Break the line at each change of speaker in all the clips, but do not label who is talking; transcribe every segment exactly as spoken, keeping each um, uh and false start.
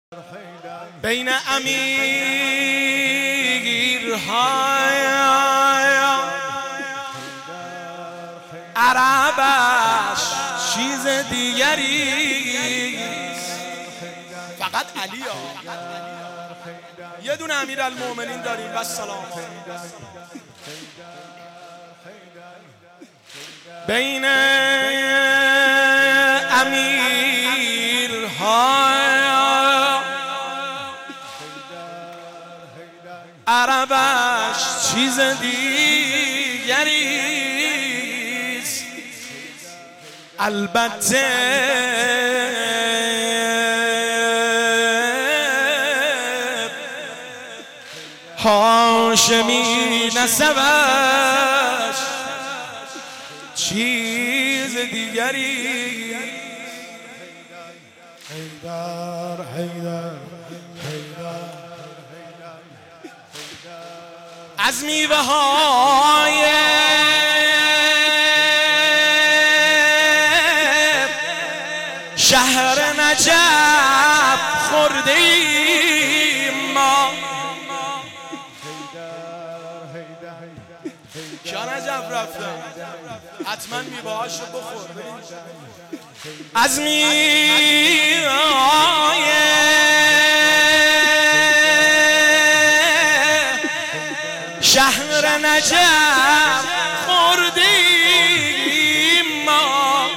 بین امیرهای عربش چیز دیگری فقط علی ها. یه دونه امیر المؤمنین داریم و سلام. بین امیرهای عربش چیز دیگریست، البته هاشمی نسبش چیز دیگری. حیدر حیدر حیدر از میوه های شهر نجف خورده ایم ما. کیا نجف رفتن؟ حتما میوه هاشو بخور. از میوه های شهر نجف خوردیم ما،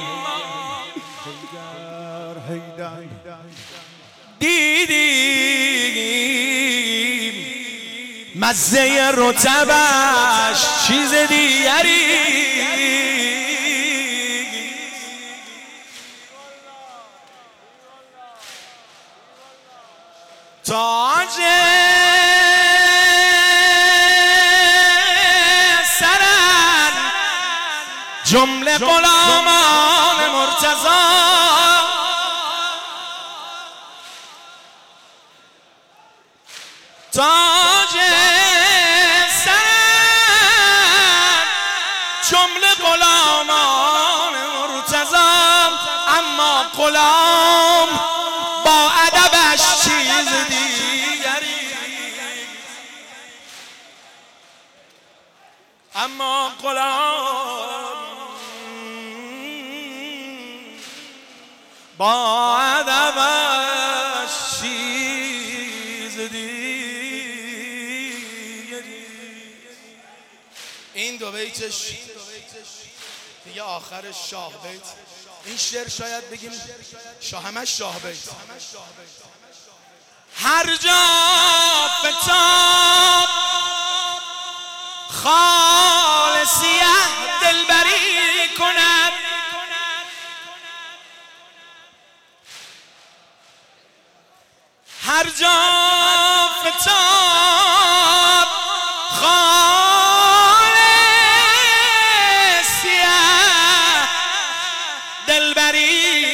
دیدیم مزه رطبش چیز دیگری. تاج سرن جمله غلامان مرتضی، تاج سرن جمله غلامان مرتضی، اما غلام با ادبش چیز دیگری. اما غلام با ادبش چیز دیگری. این دو بیتش دیگه آخر شاه بیت. این شعر شاید بگیم شاه همش شاه بیت. هر جا فتاب خال سیه دلبری کند، هر جا فتاب خال سیه دلبری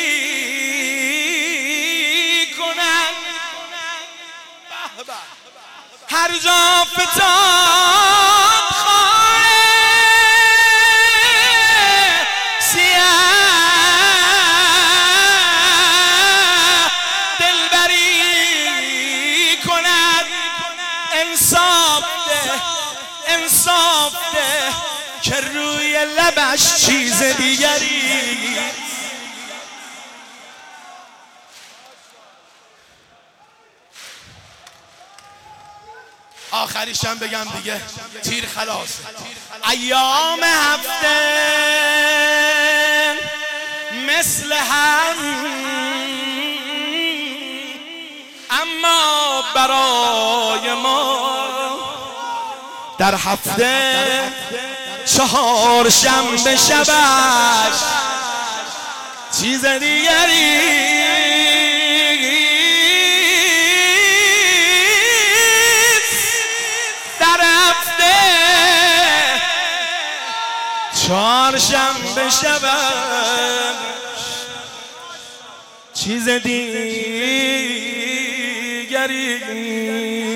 کند، هر جا فتاب خال سیه دلبری کند. انصاف ده انصاف ده که روی لبش چیز دیگری. آخریشم بگم دیگه تیر خلاص. ایام هفته مثل هم، اما برای ما در هفته چهار شنبه شبش چیز دیگری. چهارشنبه شبش چیز دیگری.